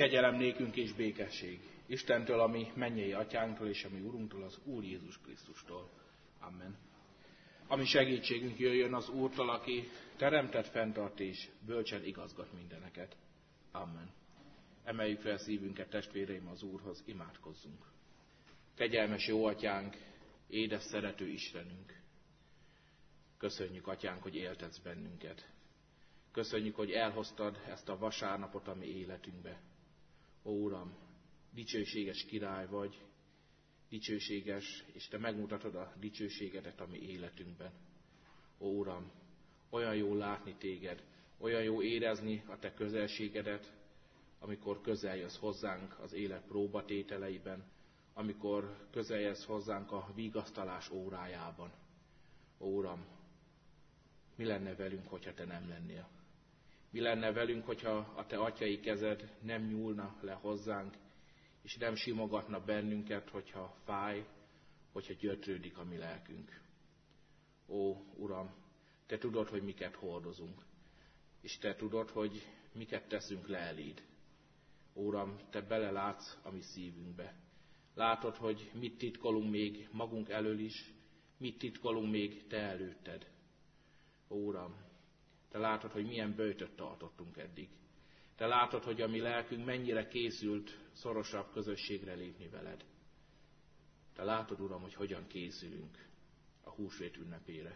Kegyelem nékünk és békesség Istentől, ami mennyei atyánktól és ami Urunktól, az Úr Jézus Krisztustól. Amen. Ami segítségünk jöjjön az Úrtól, aki teremtett, fenntart és bölcsen igazgat mindeneket. Amen. Emeljük fel szívünket, testvéreim, az Úrhoz, imádkozzunk. Kegyelmes jó atyánk, édes szerető Istenünk, köszönjük, atyánk, hogy éltetsz bennünket. Köszönjük, hogy elhoztad ezt a vasárnapot a mi életünkbe. Ó, Uram, dicsőséges király vagy, dicsőséges, és Te megmutatod a dicsőségedet a mi életünkben. Ó, Uram, olyan jó látni Téged, olyan jó érezni a Te közelségedet, amikor közeljössz hozzánk az élet próbatételeiben, amikor közeljössz hozzánk a vigasztalás órájában. Ó, Uram, mi lenne velünk, hogyha Te nem lennél? Mi lenne velünk, hogyha a Te atyai kezed nem nyúlna le hozzánk, és nem simogatna bennünket, hogyha fáj, hogyha gyötrődik a mi lelkünk. Ó, Uram, Te tudod, hogy miket hordozunk, és Te tudod, hogy miket teszünk le eléd. Ó, Uram, Te belelátsz a mi szívünkbe. Látod, hogy mit titkolunk még magunk elől is, mit titkolunk még Te előtted. Ó, Uram, Te látod, hogy milyen böjtöt tartottunk eddig. Te látod, hogy a mi lelkünk mennyire készült szorosabb közösségre lépni veled. Te látod, Uram, hogy hogyan készülünk a húsvét ünnepére.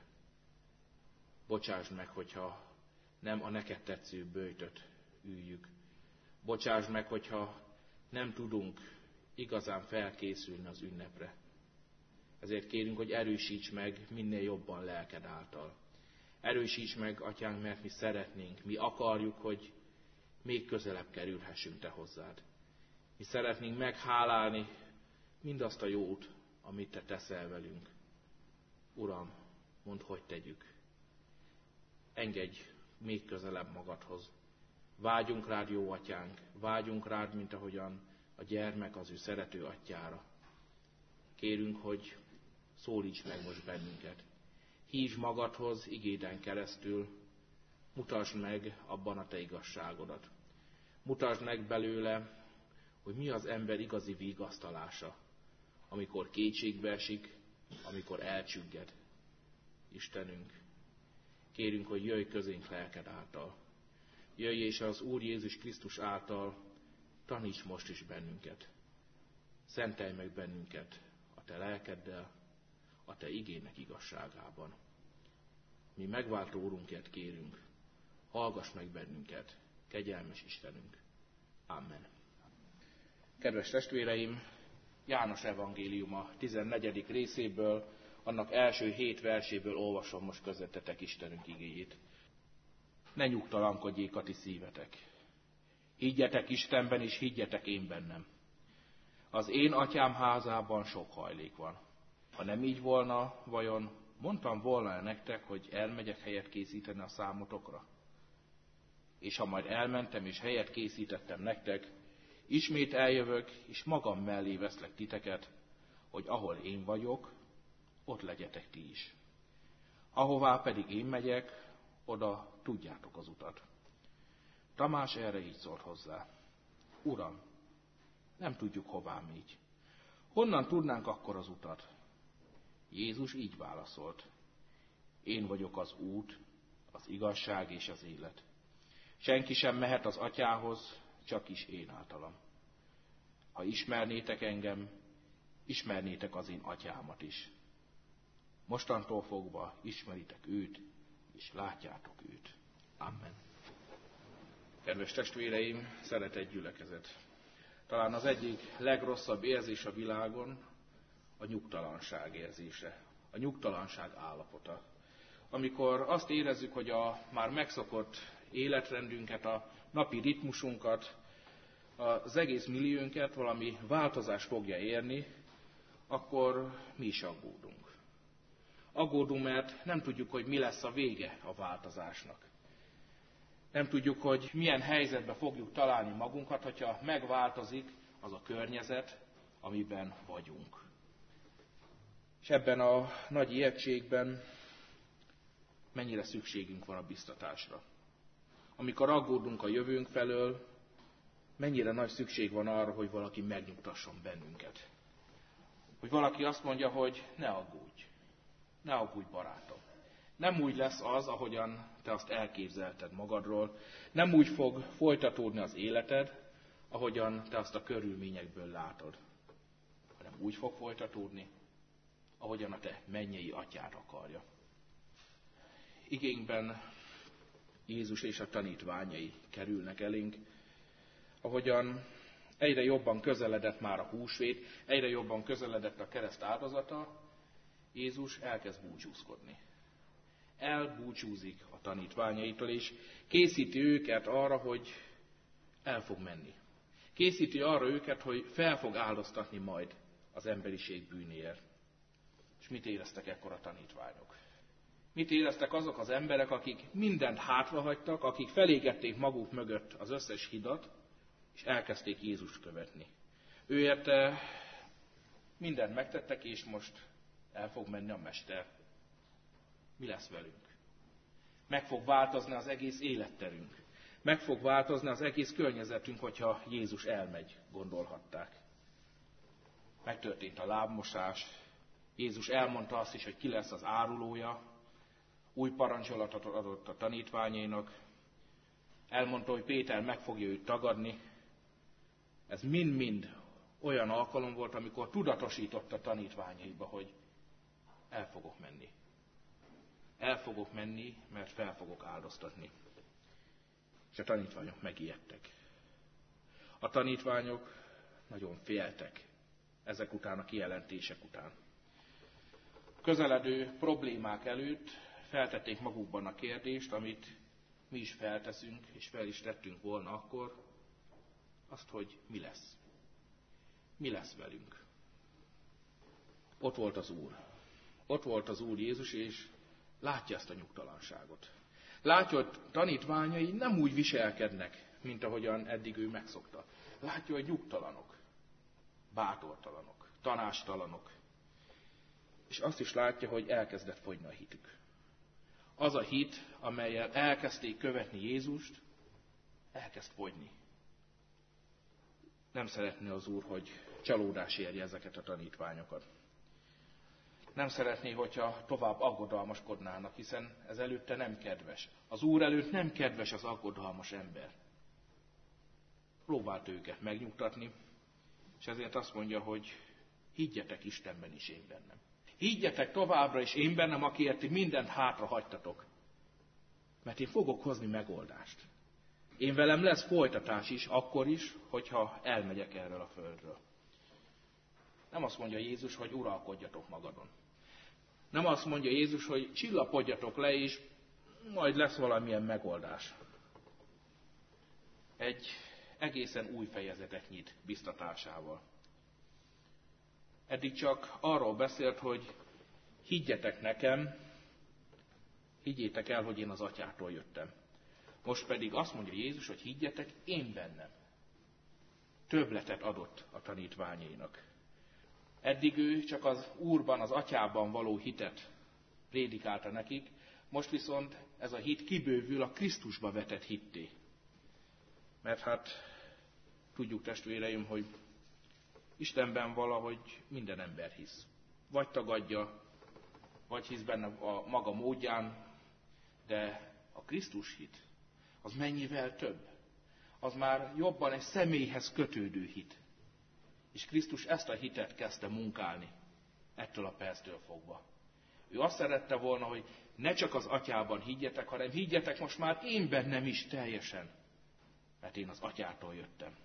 Bocsásd meg, hogyha nem a neked tetsző böjtöt üljük. Bocsásd meg, hogyha nem tudunk igazán felkészülni az ünnepre. Ezért kérünk, hogy erősíts meg minél jobban lelked által. Erősíts meg, atyánk, mert mi szeretnénk, mi akarjuk, hogy még közelebb kerülhessünk Te hozzád. Mi szeretnénk meghálálni mindazt a jót, amit Te teszel velünk. Uram, mondd, hogy tegyük. Engedj még közelebb magadhoz. Vágyunk rád, jó atyánk, vágyunk rád, mint ahogyan a gyermek az ő szerető atyára. Kérünk, hogy szólíts meg most bennünket. Hívd magadhoz igéden keresztül, mutasd meg abban a Te igazságodat. Mutasd meg belőle, hogy mi az ember igazi vigasztalása, amikor kétségbe esik, amikor elcsügged. Istenünk, kérünk, hogy jöjj közénk lelked által. Jöjj és az Úr Jézus Krisztus által taníts most is bennünket. Szentelj meg bennünket a Te lelkeddel, a Te igének igazságában. Mi megváltó Urunkért kérünk, hallgass meg bennünket, kegyelmes Istenünk. Amen. Kedves testvéreim, János evangéliuma 14. részéből, annak első 7 verséből olvasom most közöttetek Istenünk igéjét. Ne nyugtalankodjék a ti szívetek. Higgyetek Istenben, és higgyetek én bennem. Az én atyám házában sok hajlék van. Ha nem így volna, vajon mondtam volna nektek, hogy elmegyek helyet készíteni a számotokra? És ha majd elmentem, és helyet készítettem nektek, ismét eljövök, és magam mellé veszlek titeket, hogy ahol én vagyok, ott legyetek ti is. Ahová pedig én megyek, oda tudjátok az utat. Tamás erre így szólt hozzá. Uram, nem tudjuk, hová megy. Honnan tudnánk akkor az utat? Jézus így válaszolt. Én vagyok az út, az igazság és az élet. Senki sem mehet az atyához, csak is én általam. Ha ismernétek engem, ismernétek az én atyámat is. Mostantól fogva ismeritek őt, és látjátok őt. Amen. Kedves testvéreim, szeretett gyülekezet! Talán az egyik legrosszabb érzés a világon a nyugtalanság érzése, a nyugtalanság állapota. Amikor azt érezzük, hogy a már megszokott életrendünket, a napi ritmusunkat, az egész milliónket valami változás fogja érni, akkor mi is aggódunk. Aggódunk, mert nem tudjuk, hogy mi lesz a vége a változásnak. Nem tudjuk, hogy milyen helyzetbe fogjuk találni magunkat, hogyha megváltozik az a környezet, amiben vagyunk. És ebben a nagy ijegységben mennyire szükségünk van a biztatásra. Amikor aggódunk a jövőnk felől, mennyire nagy szükség van arra, hogy valaki megnyugtasson bennünket. Hogy valaki azt mondja, hogy ne aggódj barátom. Nem úgy lesz az, ahogyan te azt elképzelted magadról, nem úgy fog folytatódni az életed, ahogyan te azt a körülményekből látod, hanem úgy fog folytatódni, ahogyan a te mennyei atyád akarja. Igénkben Jézus és a tanítványai kerülnek elénk, ahogyan egyre jobban közeledett már a húsvét, egyre jobban közeledett a kereszt áldozata, Jézus elkezd búcsúzkodni. Elbúcsúzik a tanítványaitól, és készíti őket arra, hogy el fog menni. Készíti arra őket, hogy fel fog áldoztatni majd az emberiség bűnéért. És mit éreztek ekkor a tanítványok? Mit éreztek azok az emberek, akik mindent hátrahagytak, akik felégették maguk mögött az összes hidat, és elkezdték Jézust követni. Ő érte mindent megtettek, és most el fog menni a Mester. Mi lesz velünk? Meg fog változni az egész életterünk. Meg fog változni az egész környezetünk, hogyha Jézus elmegy, gondolhatták. Megtörtént a lábmosás. Jézus elmondta azt is, hogy ki lesz az árulója. Új parancsolatot adott a tanítványainak. Elmondta, hogy Péter meg fogja őt tagadni. Ez mind-mind olyan alkalom volt, amikor tudatosította a tanítványaiba, hogy el fogok menni. El fogok menni, mert fel fogok áldoztatni. És a tanítványok megijedtek. A tanítványok nagyon féltek ezek után, a kijelentések után. Közeledő problémák előtt feltették magukban a kérdést, amit mi is felteszünk, és fel is tettünk volna akkor, azt, hogy mi lesz. Mi lesz velünk? Ott volt az Úr. Ott volt az Úr Jézus, és látja ezt a nyugtalanságot. Látja, hogy tanítványai nem úgy viselkednek, mint ahogyan eddig ő megszokta. Látja, hogy nyugtalanok, bátortalanok, tanácstalanok. És azt is látja, hogy elkezdett fogyni a hitük. Az a hit, amellyel elkezdték követni Jézust, elkezd fogyni. Nem szeretné az Úr, hogy csalódás érje ezeket a tanítványokat. Nem szeretné, hogyha tovább aggodalmaskodnának, hiszen ez előtte nem kedves. Az Úr előtt nem kedves az aggodalmas ember. Próbált őket megnyugtatni, és ezért azt mondja, hogy higgyetek Istenben is, én bennem. Higgyetek továbbra is én bennem, akiért ti mindent hátra hagytatok. Mert én fogok hozni megoldást. Én velem lesz folytatás is, akkor is, hogyha elmegyek erről a földről. Nem azt mondja Jézus, hogy uralkodjatok magadon. Nem azt mondja Jézus, hogy csillapodjatok le, és majd lesz valamilyen megoldás. Egy egészen új fejezetet nyit biztatásával. Eddig csak arról beszélt, hogy higgyetek nekem, higgyétek el, hogy én az Atyától jöttem. Most pedig azt mondja Jézus, hogy higgyetek én bennem. Többletet adott a tanítványainak. Eddig ő csak az Úrban, az Atyában való hitet prédikálta nekik, most viszont ez a hit kibővül a Krisztusba vetett hitté. Mert hát tudjuk, testvéreim, hogy Istenben valahogy minden ember hisz. Vagy tagadja, vagy hisz benne a maga módján, de a Krisztus hit, az mennyivel több. Az már jobban egy személyhez kötődő hit. És Krisztus ezt a hitet kezdte munkálni, ettől a perctől fogva. Ő azt szerette volna, hogy ne csak az Atyában higgyetek, hanem higgyetek most már én bennem is teljesen, mert én az Atyától jöttem.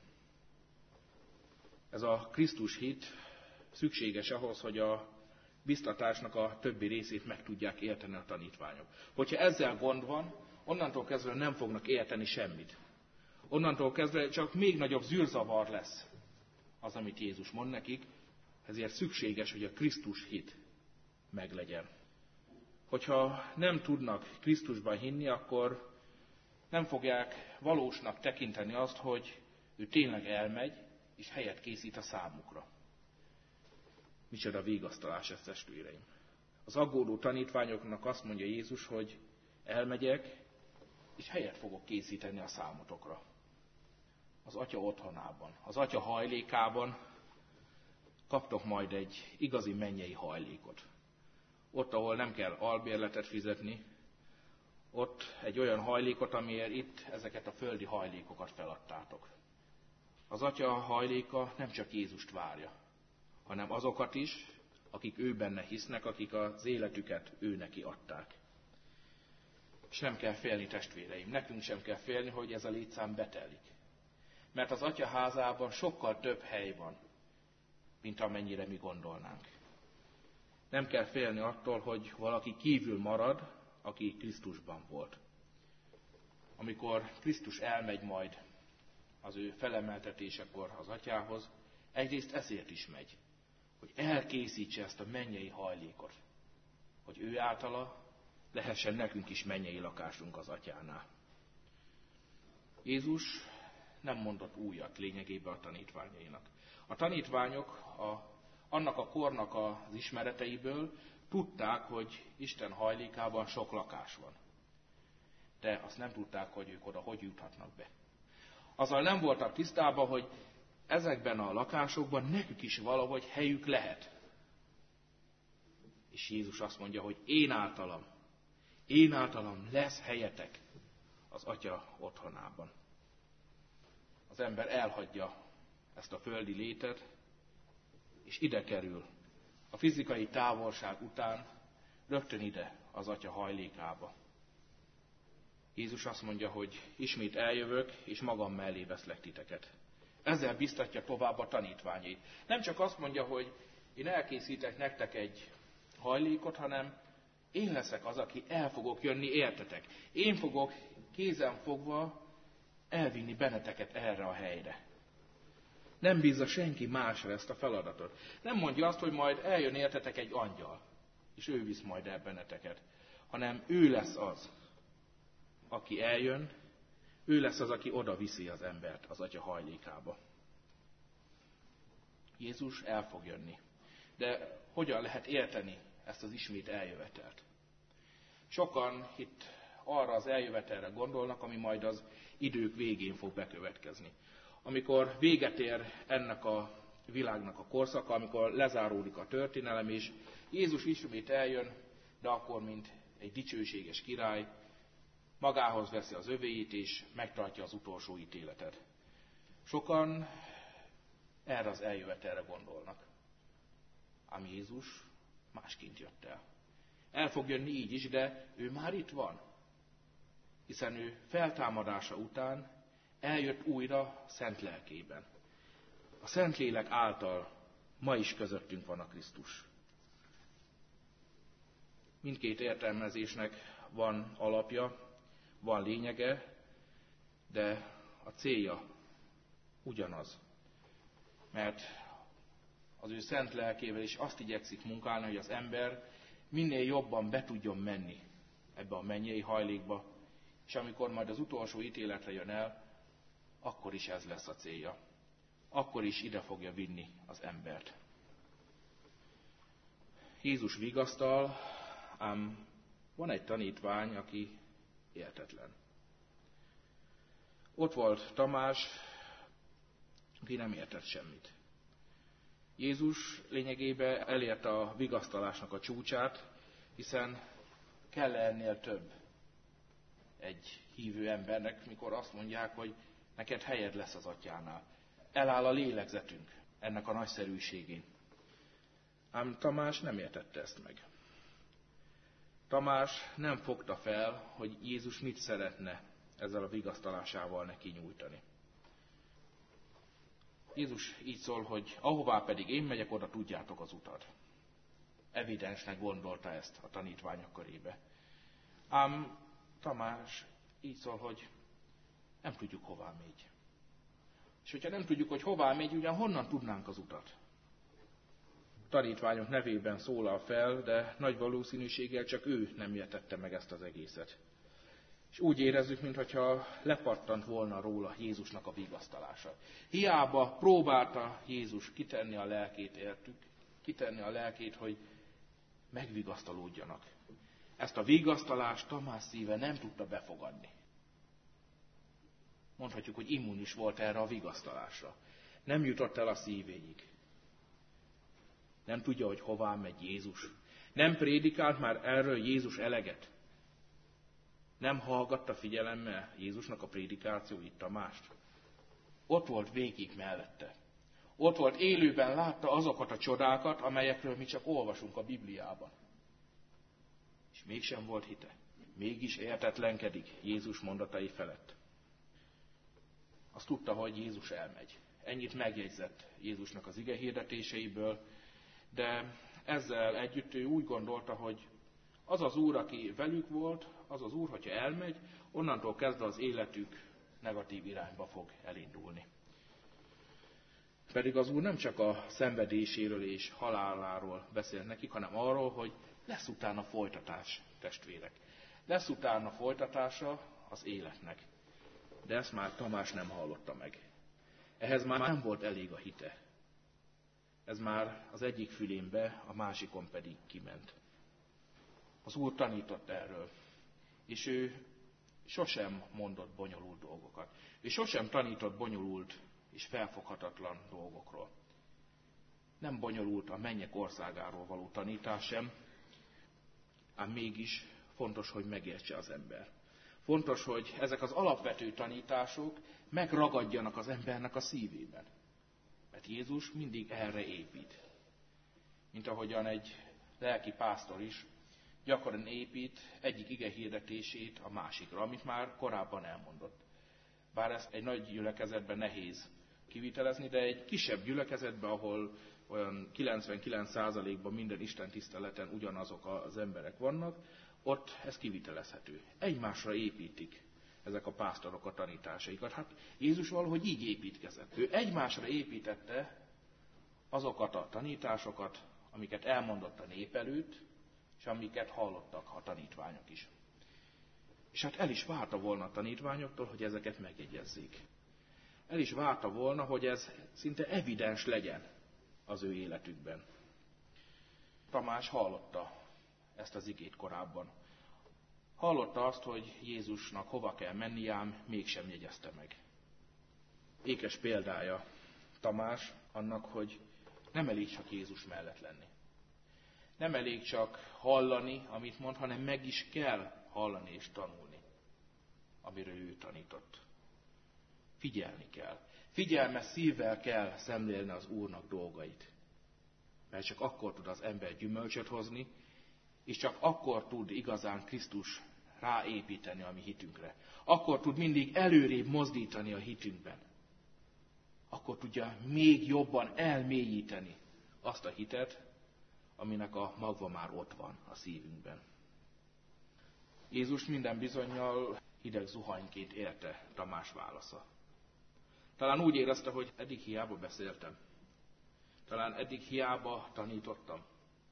Ez a Krisztus hit szükséges ahhoz, hogy a biztatásnak a többi részét meg tudják érteni a tanítványok. Hogyha ezzel gond van, onnantól kezdve nem fognak érteni semmit. Onnantól kezdve csak még nagyobb zűrzavar lesz az, amit Jézus mond nekik, ezért szükséges, hogy a Krisztus hit meglegyen. Hogyha nem tudnak Krisztusban hinni, akkor nem fogják valósnak tekinteni azt, hogy ő tényleg elmegy, és helyet készít a számukra. Micsoda vigasztalás ez, testvéreim. Az aggódó tanítványoknak azt mondja Jézus, hogy elmegyek, és helyet fogok készíteni a számotokra. az Atya otthonában, az Atya hajlékában kaptok majd egy igazi mennyei hajlékot. Ott, ahol nem kell albérletet fizetni, ott egy olyan hajlékot, amiért itt ezeket a földi hajlékokat feladtátok. Az Atya hajléka nem csak Jézust várja, hanem azokat is, akik ő benne hisznek, akik az életüket ő neki adták. És nem kell félni, testvéreim, nekünk sem kell félni, hogy ez a létszám betelik. Mert az Atya házában sokkal több hely van, mint amennyire mi gondolnánk. Nem kell félni attól, hogy valaki kívül marad, aki Krisztusban volt. Amikor Krisztus elmegy majd az ő felemeltetésekor az Atyához, egyrészt ezért is megy, hogy elkészítse ezt a mennyei hajlékot, hogy ő általa lehessen nekünk is mennyei lakásunk az Atyánál. Jézus nem mondott újat lényegében a tanítványainak. A tanítványok annak a kornak az ismereteiből tudták, hogy Isten hajlékában sok lakás van. De azt nem tudták, hogy ők oda hogy juthatnak be. Azzal nem voltak tisztában, hogy ezekben a lakásokban nekük is valahogy helyük lehet. És Jézus azt mondja, hogy én általam lesz helyetek az Atya otthonában. Az ember elhagyja ezt a földi létet, és ide kerül. A fizikai távolság után rögtön ide az Atya hajlékába. Jézus azt mondja, hogy ismét eljövök, és magam mellé veszlek titeket. Ezzel biztatja tovább a tanítványait. Nem csak azt mondja, hogy én elkészítek nektek egy hajlékot, hanem én leszek az, aki el fogok jönni értetek. Én fogok kézen fogva elvinni benneteket erre a helyre. Nem bízza senki másra ezt a feladatot. Nem mondja azt, hogy majd eljön értetek egy angyal, és ő visz majd el benneteket, hanem ő lesz az, aki eljön, ő lesz az, aki oda viszi az embert az Atya hajlékába. Jézus el fog jönni. De hogyan lehet érteni ezt az ismét eljövetelt? Sokan itt arra az eljövetelre gondolnak, ami majd az idők végén fog bekövetkezni. Amikor véget ér ennek a világnak a korszaka, amikor lezáródik a történelem, és Jézus ismét eljön, de akkor, mint egy dicsőséges király, magához veszi az övéit, és megtartja az utolsó ítéletet. Sokan erre az eljövetelre gondolnak. Ám Jézus másként jött el. El fog jönni így is, de ő már itt van. Hiszen ő feltámadása után eljött újra szent lelkében. A Szentlélek által ma is közöttünk van a Krisztus. Mindkét értelmezésnek van alapja, van lényege, de a célja ugyanaz. Mert az ő szent lelkével is azt igyekszik munkálni, hogy az ember minél jobban be tudjon menni ebbe a mennyei hajlékba, és amikor majd az utolsó ítéletre jön el, akkor is ez lesz a célja. Akkor is ide fogja vinni az embert. Jézus vigasztal, ám van egy tanítvány, aki értetlen. Ott volt Tamás, aki nem értett semmit. Jézus lényegében elérte a vigasztalásnak a csúcsát, hiszen kell ennél több egy hívő embernek, mikor azt mondják, hogy neked helyed lesz az Atyánál. Eláll a lélegzetünk ennek a nagyszerűségén. Ám Tamás nem értette ezt meg. Tamás nem fogta fel, hogy Jézus mit szeretne ezzel a vigasztalásával neki nyújtani. Jézus így szól, hogy ahová pedig én megyek, oda tudjátok az utat. Evidensnek gondolta ezt a tanítványok körébe. Ám Tamás így szól, hogy nem tudjuk, hová megy. És hogyha nem tudjuk, hogy hová megy, ugyan honnan tudnánk az utat? A tanítványok nevében szólal fel, de nagy valószínűséggel csak ő nem értette meg ezt az egészet. És úgy érezzük, mintha lepattant volna róla Jézusnak a vigasztalása. Hiába próbálta Jézus kitenni a lelkét értük, kitenni a lelkét, hogy megvigasztalódjanak. Ezt a vigasztalást Tamás szíve nem tudta befogadni. mondhatjuk, hogy immunis volt erre a vigasztalásra. Nem jutott el a szívéig. Nem tudja, hogy hová megy Jézus. Nem prédikált már erről Jézus eleget. Nem hallgatta figyelemmel Jézusnak a prédikációit, Tamást. Ott volt végig mellette. Ott volt élőben, látta azokat a csodákat, amelyekről mi csak olvasunk a Bibliában. És mégsem volt hite. Mégis értetlenkedik Jézus mondatai felett. Azt tudta, hogy Jézus elmegy. Ennyit megjegyzett Jézusnak az ige hirdetéseiből, de ezzel együtt ő úgy gondolta, hogy az az Úr, aki velük volt, az az Úr, hogyha elmegy, onnantól kezdve az életük negatív irányba fog elindulni. Pedig az Úr nem csak a szenvedéséről és haláláról beszél nekik, hanem arról, hogy lesz utána folytatás, testvérek. Lesz utána folytatása az életnek. De ezt már Tamás nem hallotta meg. Ehhez már nem volt elég a hite. Ez már az egyik fülénbe, a másikon pedig kiment. Az Úr tanított erről, és ő sosem mondott bonyolult dolgokat. Ő sosem tanított bonyolult és felfoghatatlan dolgokról. Nem bonyolult a mennyek országáról való tanítás sem, ám mégis fontos, hogy megértse az ember. Fontos, hogy ezek az alapvető tanítások megragadjanak az embernek a szívében. Mert Jézus mindig erre épít. Mint ahogyan egy lelki pásztor is gyakran épít egyik ige hirdetését a másikra, amit már korábban elmondott. Bár ezt egy nagy gyülekezetben nehéz kivitelezni, de egy kisebb gyülekezetben, ahol olyan 99%-ban minden Isten tiszteleten ugyanazok az emberek vannak, ott ez kivitelezhető. Egymásra építik ezek a pásztorok a tanításaikat. Hát Jézus valahogy így építkezett. Ő egymásra építette azokat a tanításokat, amiket elmondott a nép előtt, és amiket hallottak a tanítványok is. És hát el is várta volna a tanítványoktól, hogy ezeket megjegyezzék. El is várta volna, hogy ez szinte evidens legyen az ő életükben. Tamás hallotta ezt az igét korábban. Hallotta azt, hogy Jézusnak hova kell menni, ám mégsem jegyezte meg. Ékes példája Tamás annak, hogy nem elég csak Jézus mellett lenni. Nem elég csak hallani, amit mond, hanem meg is kell hallani és tanulni, amiről ő tanított. Figyelni kell. Figyelmes szívvel kell szemlélni az Úrnak dolgait. Mert csak akkor tud az ember gyümölcsöt hozni, és csak akkor tud igazán Krisztus ráépíteni a mi hitünkre. Akkor tud mindig előrébb mozdítani a hitünkben. Akkor tudja még jobban elmélyíteni azt a hitet, aminek a magva már ott van a szívünkben. Jézus minden bizonnyal hideg zuhanyként érte Tamás válasza. Talán úgy érezte, hogy eddig hiába beszéltem. Talán eddig hiába tanítottam.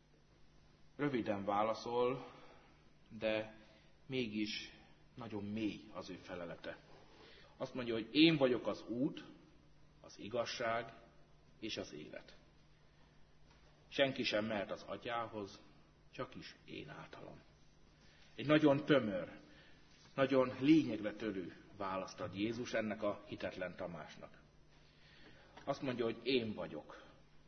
Röviden válaszol, de mégis nagyon mély az ő felelete. Azt mondja, hogy én vagyok az út, az igazság és az élet. Senki sem mehet az Atyához, csak is én általam. Egy nagyon tömör, nagyon lényegre törő választ ad Jézus ennek a hitetlen Tamásnak. Azt mondja, hogy én vagyok.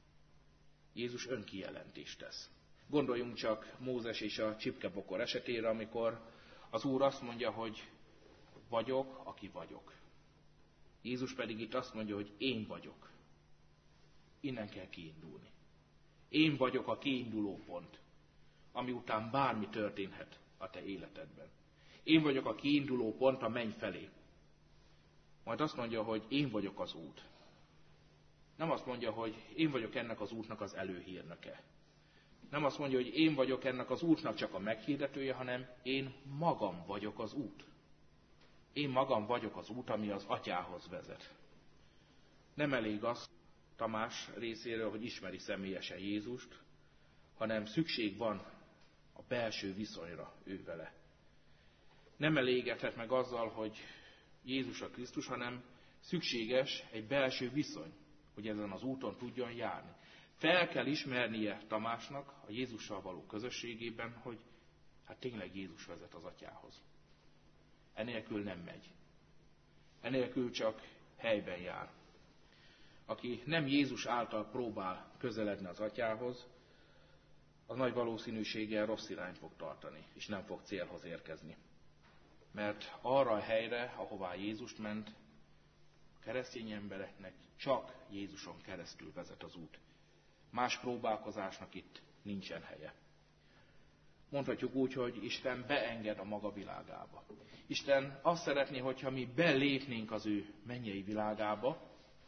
Jézus önkijelentést tesz. Gondoljunk csak Mózes és a csipkebokor esetére, amikor az Úr azt mondja, hogy vagyok, aki vagyok. Jézus pedig itt azt mondja, hogy én vagyok. Innen kell kiindulni. Én vagyok a kiinduló pont, ami után bármi történhet a te életedben. Én vagyok a kiinduló pont a menny felé. Majd azt mondja, hogy én vagyok az út. Nem azt mondja, hogy én vagyok ennek az útnak az előhírnöke. Nem azt mondja, hogy én vagyok ennek az útnak csak a meghirdetője, hanem én magam vagyok az út. Én magam vagyok az út, ami az Atyához vezet. Nem elég az Tamás részéről, hogy ismeri személyesen Jézust, hanem szükség van a belső viszonyra ő vele. Nem elégedhet meg azzal, hogy Jézus a Krisztus, hanem szükséges egy belső viszony, hogy ezen az úton tudjon járni. Fel kell ismernie Tamásnak a Jézussal való közösségében, hogy hát tényleg Jézus vezet az Atyához. Enélkül nem megy. enélkül csak helyben jár. Aki nem Jézus által próbál közeledni az Atyához, az nagy valószínűséggel rossz irányt fog tartani, és nem fog célhoz érkezni. Mert arra a helyre, ahová Jézus ment, keresztény embereknek csak Jézuson keresztül vezet az út. Más próbálkozásnak itt nincsen helye. Mondhatjuk úgy, hogy Isten beenged a maga világába. Isten azt szeretné, hogyha mi belépnénk az ő mennyei világába,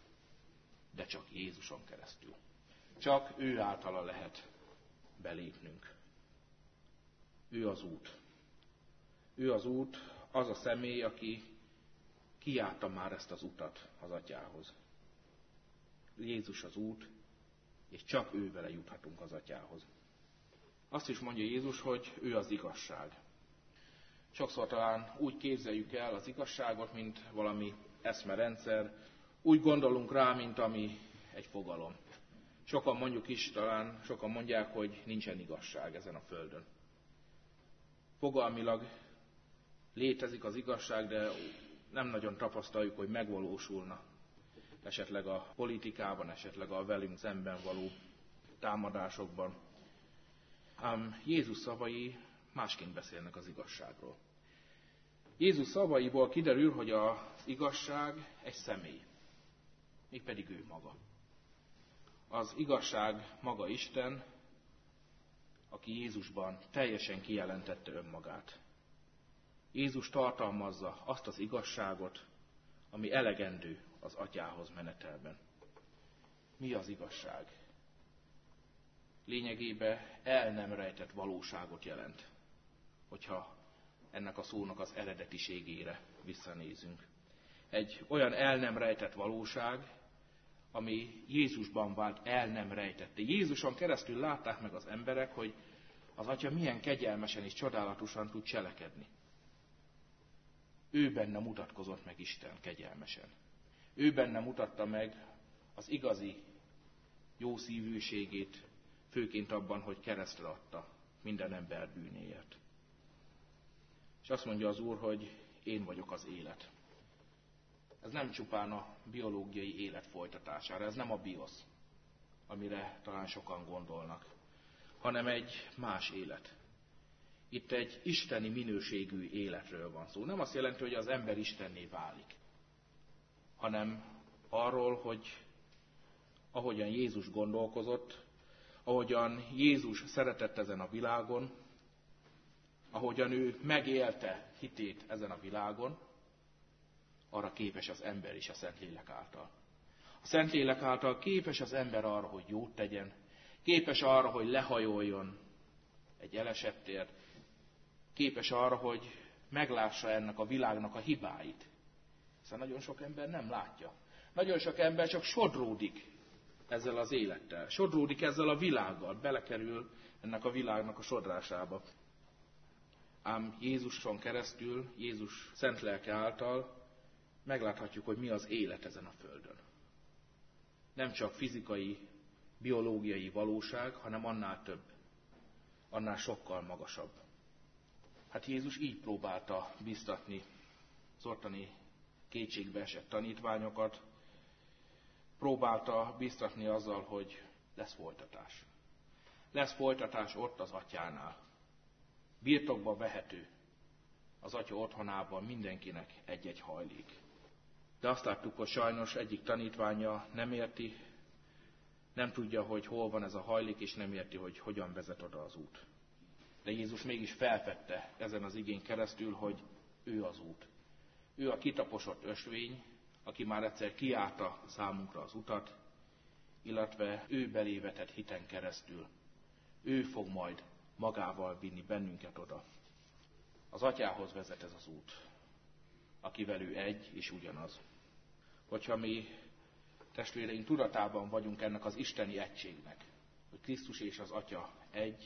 de csak Jézuson keresztül. Csak ő általa lehet belépnünk. Ő az út. Ő az út, az a személy, aki kijárta már ezt az utat az Atyához. Jézus az út, és csak ő vele juthatunk az Atyához. Azt is mondja Jézus, hogy ő az igazság. Sokszor talán úgy képzeljük el az igazságot, mint valami eszmerendszer, úgy gondolunk rá, mint ami egy fogalom. Sokan mondjuk is, talán sokan mondják, hogy nincsen igazság ezen a földön. Fogalmilag létezik az igazság, de nem nagyon tapasztaljuk, hogy megvalósulna. Esetleg a politikában, esetleg a velünk szemben való támadásokban. Ám Jézus szavai másként beszélnek az igazságról. Jézus szavaiból kiderül, hogy az igazság egy személy, mégpedig ő maga. Az igazság maga Isten, aki Jézusban teljesen kijelentette önmagát. Jézus tartalmazza azt az igazságot, ami elegendő az Atyához menetelben. Mi az igazság? Lényegében el nem rejtett valóságot jelent, hogyha ennek a szónak az eredetiségére visszanézünk. Egy olyan el nem rejtett valóság, ami Jézusban vált el nem rejtette. Jézuson keresztül látták meg az emberek, hogy az Atya milyen kegyelmesen és csodálatosan tud cselekedni. Ő benne mutatkozott meg Isten kegyelmesen. Ő benne mutatta meg az igazi jó szívűségét, főként abban, hogy keresztre adta minden ember bűnéért. És azt mondja az Úr, hogy én vagyok az élet. Ez nem csupán a biológiai élet folytatására, ez nem a biosz, amire talán sokan gondolnak, hanem egy más élet. Itt egy isteni minőségű életről van szó. Nem azt jelenti, hogy az ember istenné válik, hanem arról, hogy ahogyan Jézus gondolkozott, ahogyan Jézus szeretett ezen a világon, ahogyan ő megélte hitét ezen a világon, arra képes az ember is a Szentlélek által. A Szentlélek által képes az ember arra, hogy jót tegyen, képes arra, hogy lehajoljon egy elesettért, képes arra, hogy meglássa ennek a világnak a hibáit. Hiszen nagyon sok ember nem látja. Nagyon sok ember csak sodródik ezzel az élettel, sodródik ezzel a világgal, belekerül ennek a világnak a sodrásába. Ám Jézuson keresztül, Jézus szent lelke által megláthatjuk, hogy mi az élet ezen a földön. Nem csak fizikai, biológiai valóság, hanem annál több, annál sokkal magasabb. Hát Jézus így próbálta biztatni az ottani kétségbe esett tanítványokat, próbálta biztatni azzal, hogy lesz folytatás. Lesz folytatás ott az Atyánál. Birtokba vehető az Atya otthonában mindenkinek egy-egy hajlék. De azt láttuk, hogy sajnos egyik tanítványa nem érti, nem tudja, hogy hol van ez a hajlék, és nem érti, hogy hogyan vezet oda az út. De Jézus mégis felfedte ezen az igén keresztül, hogy ő az út. Ő a kitaposott ösvény, aki már egyszer kijárta számunkra az utat, illetve ő belé vetett hiten keresztül. Ő fog majd magával vinni bennünket oda. Az Atyához vezet ez az út, akivel ő egy és ugyanaz. Hogyha mi, testvéreink, tudatában vagyunk ennek az isteni egységnek, hogy Krisztus és az Atya egy,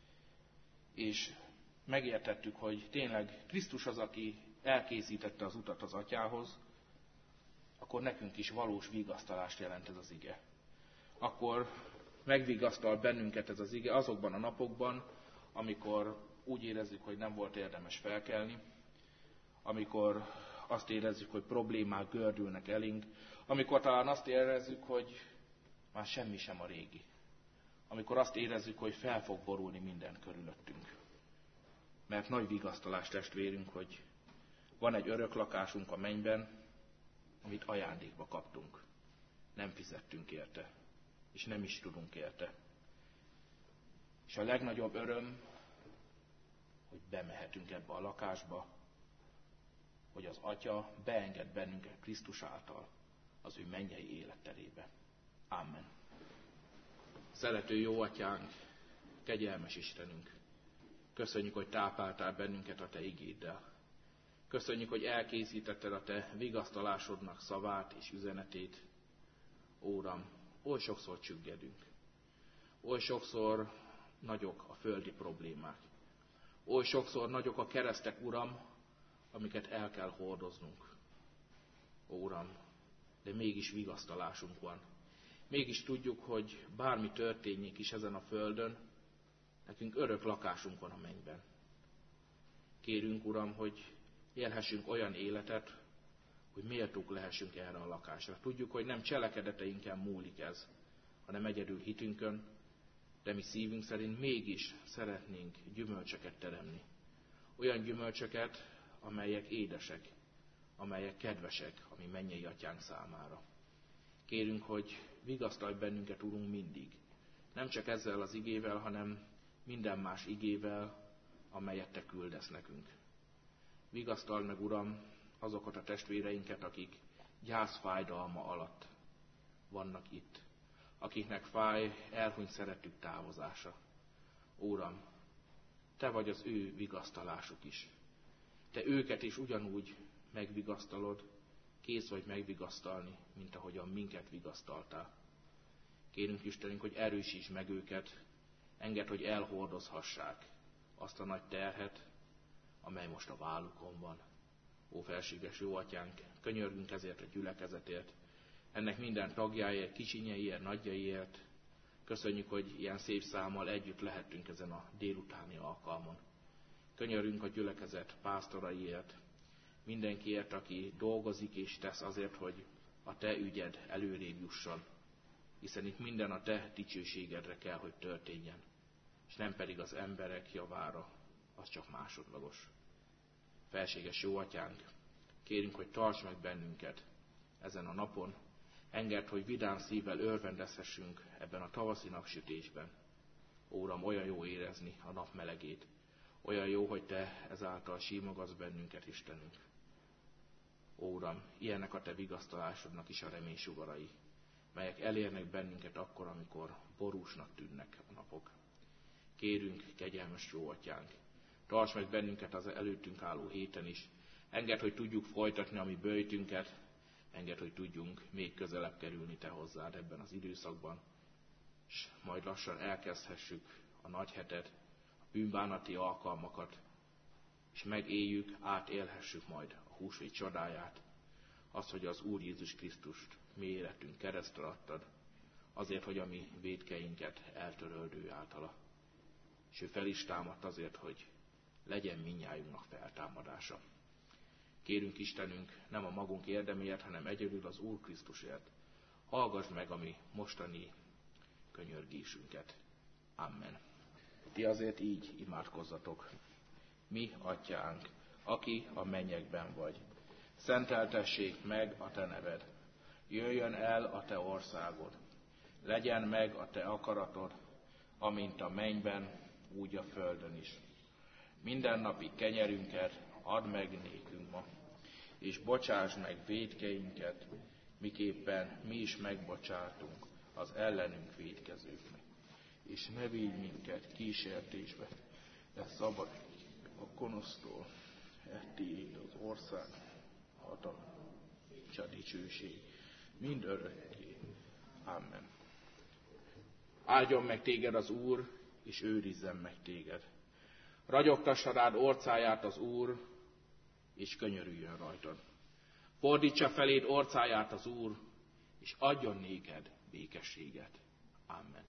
és megértettük, hogy tényleg Krisztus az, aki elkészítette az utat az Atyához, akkor nekünk is valós vigasztalást jelent ez az ige. Akkor megvigasztal bennünket ez az ige azokban a napokban, amikor úgy érezzük, hogy nem volt érdemes felkelni, amikor azt érezzük, hogy problémák gördülnek elénk, amikor talán azt érezzük, hogy már semmi sem a régi. Amikor azt érezzük, hogy fel fog borulni minden körülöttünk. Mert nagy vigasztalás, testvérünk, hogy van egy örök lakásunk a mennyben, amit ajándékba kaptunk. Nem fizettünk érte, és nem is tudunk érte. És a legnagyobb öröm, hogy bemehetünk ebbe a lakásba, hogy az Atya beenged bennünket Krisztus által az ő mennyei életterébe. Amen. Szerető jó Atyánk, kegyelmes Istenünk, köszönjük, hogy tápláltál bennünket a Te igéddel. Köszönjük, hogy elkészítetted a Te vigasztalásodnak szavát és üzenetét. Uram, oly sokszor csüggedünk, oly sokszor nagyok a földi problémák, oly sokszor nagyok a keresztek, Uram, amiket el kell hordoznunk. Ó, Uram, de mégis vigasztalásunk van. Mégis tudjuk, hogy bármi történjék is ezen a földön, nekünk örök lakásunk van a mennyben. Kérünk, Uram, hogy élhessünk olyan életet, hogy méltók lehessünk erre a lakásra. Tudjuk, hogy nem cselekedeteinken múlik ez, hanem egyedül hitünkön, de mi szívünk szerint mégis szeretnénk gyümölcsöket teremni. Olyan gyümölcsöket, amelyek édesek, amelyek kedvesek a mi mennyei Atyánk számára. Kérünk, hogy vigasztalj bennünket, Urunk, mindig. Nem csak ezzel az igével, hanem minden más igével, amelyet Te küldesz nekünk. Vigasztald meg, Uram, azokat a testvéreinket, akik gyászfájdalma alatt vannak itt, akiknek fáj elhunyt szerettük távozása. Uram, Te vagy az ő vigasztalásuk is. Te őket is ugyanúgy megvigasztalod, kész vagy megvigasztalni, mint ahogyan minket vigasztaltál. Kérünk, Istenünk, hogy erősíts meg őket, engedd, hogy elhordozhassák azt a nagy terhet, amely most a vállukon van. Ó, felséges jó Atyánk, könyörgünk ezért a gyülekezetért, ennek minden tagjáért, kicsinyeiért, nagyjaiért. Köszönjük, hogy ilyen szép számmal együtt lehettünk ezen a délutáni alkalmon. Könyörgünk a gyülekezet pásztoraiért, mindenkiért, aki dolgozik és tesz azért, hogy a Te ügyed előrébb jusson, hiszen itt minden a Te dicsőségedre kell, hogy történjen, és nem pedig az emberek javára, az csak másodlagos. Felséges jó Atyánk, kérünk, hogy tarts meg bennünket ezen a napon, engedd, hogy vidám szívvel örvendezhessünk ebben a tavaszi napsütésben. Uram, olyan jó érezni a nap melegét, olyan jó, hogy Te ezáltal símogatsz bennünket, Istenünk. Ó, Uram, ilyenek a Te vigasztalásodnak is a reménysugarai, melyek elérnek bennünket akkor, amikor borúsnak tűnnek a napok. Kérünk, kegyelmes jó Atyánk, tarts meg bennünket az előttünk álló héten is, engedd, hogy tudjuk folytatni a mi böjtünket, engedd, hogy tudjunk még közelebb kerülni Te hozzád ebben az időszakban, és majd lassan elkezdhessük a nagy hetet, a bűnbánati alkalmakat, és megéljük, átélhessük majd a húsvét csodáját, azt, hogy az Úr Jézus Krisztust mi életünk keresztre adtad, azért, hogy a mi vétkeinket eltöröld ő általa. És ő fel is támadt azért, hogy legyen mindnyájunknak feltámadása. Kérünk, Istenünk, nem a magunk érdeméért, hanem egyedül az Úr Krisztusért. Hallgass meg a mi mostani könyörgésünket. Amen. Ti azért így imádkozzatok. Mi, Atyánk, aki a mennyekben vagy, szenteltessék meg a Te neved. Jöjjön el a Te országod. Legyen meg a Te akaratod, amint a mennyben, úgy a földön is. Mindennapi kenyerünket add meg nékünk ma, és bocsáss meg vétkeinket, miképpen mi is megbocsátunk az ellenünk vétkezőknek. És ne vigy minket kísértésbe, de szabadíts a gonosztól, tiéd az ország, hatalom és a dicsőség mind örökké. Amen. Áldjon meg téged az Úr, és őrizzen meg téged. Ragyogtassa rád orcáját az Úr, és könyörüljön rajtad. Fordítsa feléd orcáját az Úr, és adjon néked békességet. Amen.